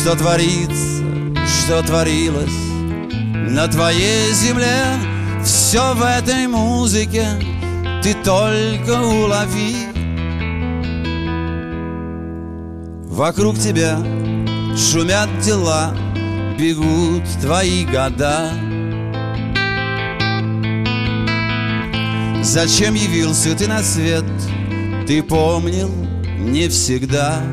что творится, что творилось на твоей земле. Все в этой музыке ты только улови. Вокруг тебя шумят дела, бегут твои года. Зачем явился ты на свет, ты помнил не всегда.